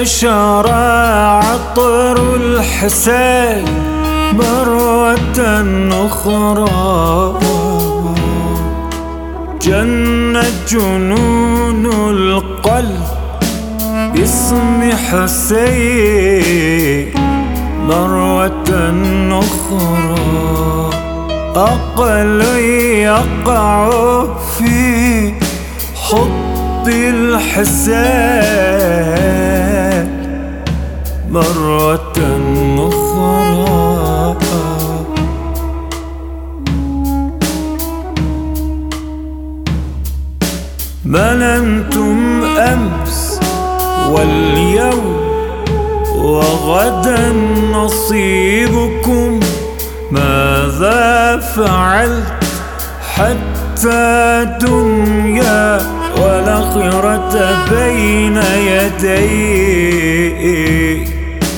انتشر عطر الحسين مرة أخرى، جنت جنون القلب باسم حسين مرة أخرى. أقل يقع في حب الحسين مرة أخرى. من أنتم أمس واليوم وغدا نصيبكم؟ ماذا فعلت حتى دنيا والآخرة بين يديك؟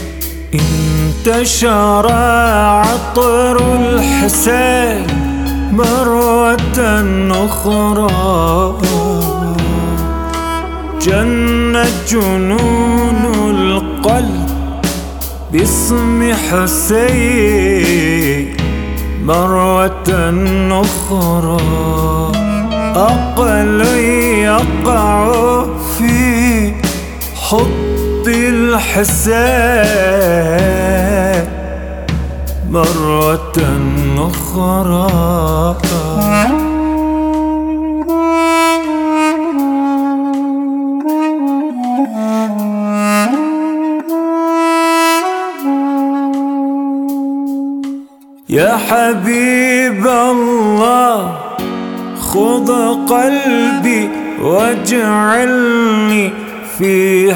انتشر عطر الحسين مرة أخرى، جنت جنون القلب باسم حسين مرة أخرى. أقل يقع في حب الحسين مرة أخرى. يا حبيب الله خذ قلبي واجعلني في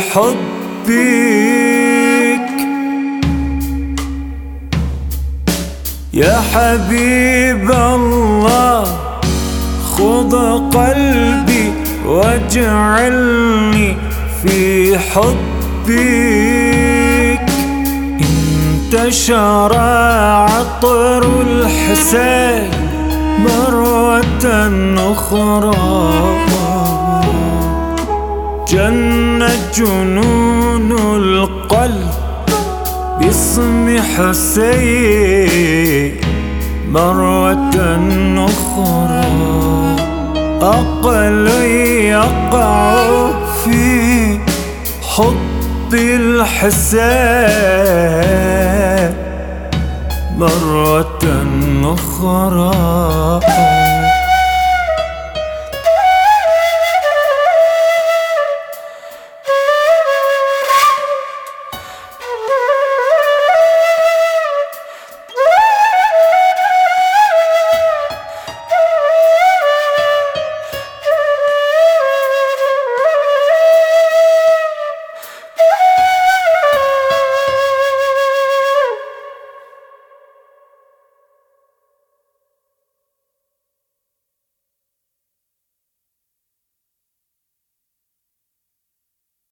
حبك. يا حبيب الله خذ قلبي واجعلني في حبك. انتشر عطر الحسين مرة أخرى، جنت جنون القلب باسم حسين مرة أخرى. أقل يقع في حب الحسين مرة أخرى.